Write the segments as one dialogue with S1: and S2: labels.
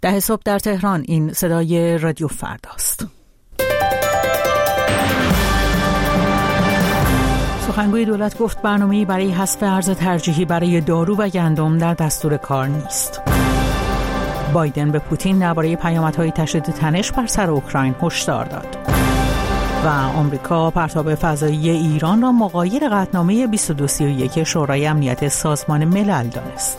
S1: 10 صبح در تهران. این صدای رادیو فرداست. سخنگوی دولت گفت برنامه‌ای برای حذف ارز ترجیحی برای دارو و گندم در دستور کار نیست. بایدن به پوتین درباره پیامدهای تشدید تنش بر سر اوکراین هشدار داد. و آمریکا پرتاب فضایی ایران را مغایر قطعنامه 2231 شورای امنیت سازمان ملل دانست.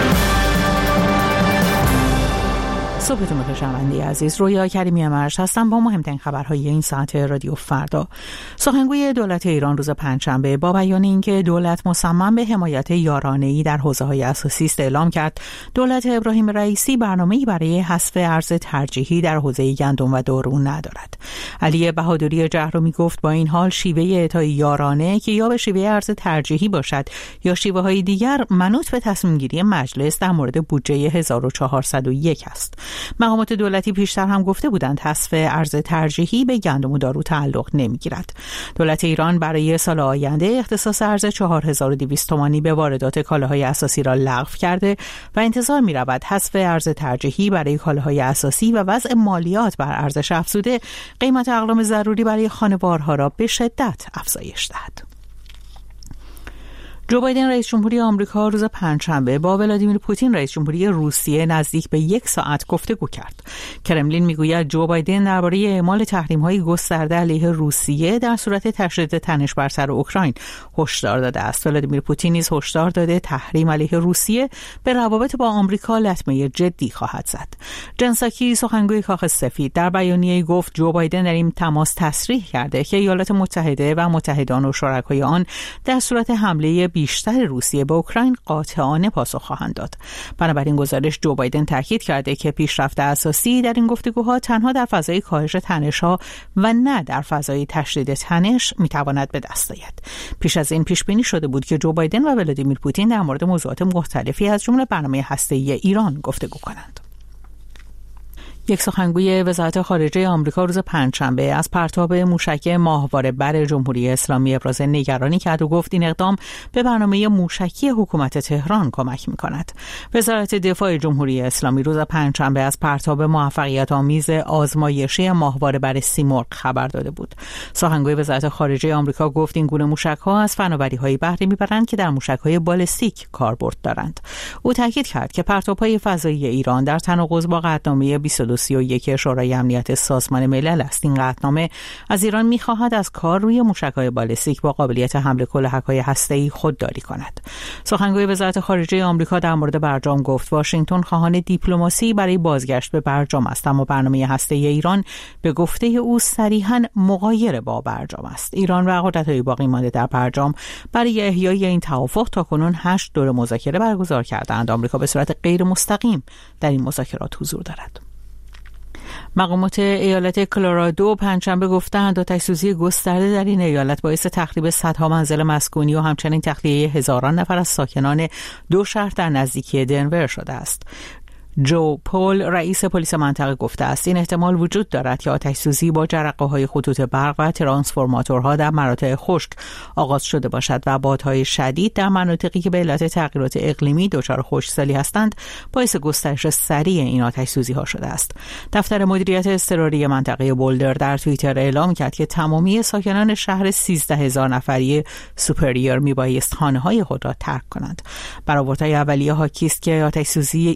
S1: صبحتون بخیر شنونده عزیز. رویا کریمی مرج هستم با مهمترین خبرهای این ساعت رادیو فردا. سخنگوی دولت ایران روز پنجشنبه با بیان اینکه دولت مصمم به حمایت یارانه‌ای در حوزه‌های اساسی است اعلام کرد دولت ابراهیم رئیسی برنامه‌ای برای حذف ارز ترجیحی در حوزه گندم و دارو ندارد. علی بهادری جهرومی گفت با این حال شیوه اعطای یارانه که یا به شیوه ارز ترجیحی باشد یا شیوه‌های دیگر منوط به تصمیم گیری مجلس در مورد بودجه 1401 است. مقامات دولتی پیشتر هم گفته بودند حذف ارز ترجیحی به گندم و دارو تعلق نمیگیرد. دولت ایران برای سال آینده اختصاص ارز 4200 تومانی به واردات کالاهای اساسی را لغو کرده و انتظار می‌رود حذف ارز ترجیحی برای کالاهای اساسی و وضع مالیات بر ارزش افزوده قیمت اقلام ضروری برای خانوارها را به شدت افزایش دهد. جو بایدن رئیس جمهوری آمریکا روز پنجشنبه با ولادیمیر پوتین رئیس جمهوری روسیه نزدیک به 1 ساعت گفتگو کرد. کرملین میگوید جو بایدن درباره اعمال تحریم‌های گسترده علیه روسیه در صورت تشدید تنش بر سر اوکراین هشدار داده است. ولادیمیر پوتین نیز هشدار داده تحریم علیه روسیه به روابط با آمریکا لطمه جدی خواهد زد. جن ساکی سخنگوی کاخ سفید در بیانیه‌ای گفت جو بایدن در این تماس تصریح کرده که ایالات متحده و متحدان و شرکای آن در صورت حمله بیشتر روسیه به اوکراین قاطعانه پاسخ خواهند داد. بنابراین گزارش جو بایدن تاکید کرده که پیشرفت اساسی در این گفتگوها تنها در فضای کاهش تنش‌ها و نه در فضای تشدید تنش میتواند به دست آید. پیش از این پیش بینی شده بود که جو بایدن و ولادیمیر پوتین در مورد موضوعات مختلفی از جمله برنامه هسته‌ای ایران گفتگو کنند. یک سخنگوی وزارت خارجه آمریکا روز پنجشنبه از پرتاب موشک ماهواره بر جمهوری اسلامی ابراز نگرانی کرد و گفت این اقدام به برنامه موشکی حکومت تهران کمک می‌کند. وزارت دفاع جمهوری اسلامی روز پنجشنبه از پرتاب موفقیت آمیز آزمایشی ماهواره بر سیمرغ خبر داده بود. سخنگوی وزارت خارجه آمریکا گفت این گونه موشک‌ها از فناوری‌های بهره می‌برند که در موشک‌های بالستیک کاربرد دارند. او تاکید کرد که پرتاب‌های فضایی ایران در تناقض با قطعنامه 2231 شورای امنیت سازمان ملل است. این قطعنامه از ایران می‌خواهد از کار روی موشک‌های بالستیک با قابلیت حمل کلاهک‌های هسته‌ای خودداری کند. سخنگوی وزارت خارجه آمریکا در مورد برجام گفت واشنگتن خواهان دیپلماسی برای بازگشت به برجام است، اما برنامه هسته‌ای ایران به گفته او صریحاً مغایر با برجام است. ایران و قدرت‌های باقی مانده در برجام برای احیای این توافق تاکنون 8 دور مذاکره برگزار کردند. آمریکا به صورت غیر مستقیم در این مذاکرات حضور دارد. مقامات ایالت کلرادو پنجشنبه گفتند آتش‌سوزی گسترده در این ایالت باعث تخریب صدها منزل مسکونی و همچنین تخلیه هزاران نفر از ساکنان 2 شهر در نزدیکی دنور شده است. جو پول رئیس پلیس منطقه گفته است این احتمال وجود دارد که آتش‌سوزی با جرقه‌های خطوط برق و ترانسفورماتورها در مناطق خشک آغاز شده باشد و بادهای شدید در مناطقی که به علت تغییرات اقلیمی دچار خشکسالی هستند باعث گسترش سریع این آتش‌سوزی‌ها شده است. دفتر مدیریت اضطراری منطقه بولدر در توییتر اعلام کرد که تمامی ساکنان شهر 13000 نفری سوپریور میبایست خانه‌های خود را ترک کنند. برآوردهای اولیه حاکی است که آتش‌سوزی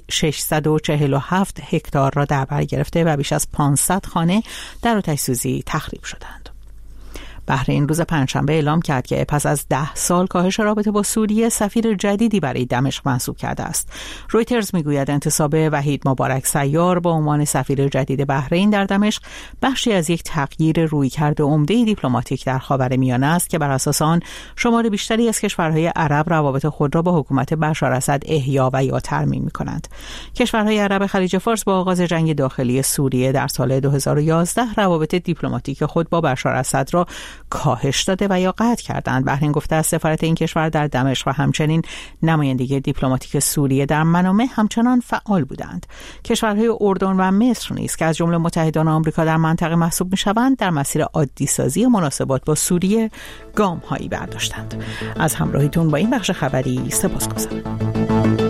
S1: 647 هکتار را در بر گرفته و بیش از 500 خانه در آتش‌سوزی تخریب شدند. بحرین روز پنجشنبه اعلام کرد که پس از 10 سال کاهش رابطه با سوریه سفیر جدیدی برای دمشق منصوب کرده است. رویترز میگوید انتصاب وحید مبارک سیار با عنوان سفیر جدید بحرین در دمشق بخشی از یک تغییر رویکرد عمده دیپلماتیک در خاورمیانه است که بر اساس آن شمار بیشتری از کشورهای عرب روابط خود را با حکومت بشار اسد احیا و یا ترمیم می‌کنند. کشورهای عرب خلیج فارس با آغاز جنگ داخلی سوریه در سال 2011 روابط دیپلماتیک خود با بشار اسد را کاهش داده و یا قطع کردند. بحرین گفته است سفارت این کشور در دمشق و همچنین نمایندگی دیپلماتیک سوریه در منامه همچنان فعال بودند. کشورهای اردن و مصر نیز که از جمله متحدان آمریکا در منطقه محسوب می‌شوند در مسیر عادی سازی مناسبات با سوریه گام‌هایی برداشتند. از همراهیتون با این بخش خبری سپاسگزارم.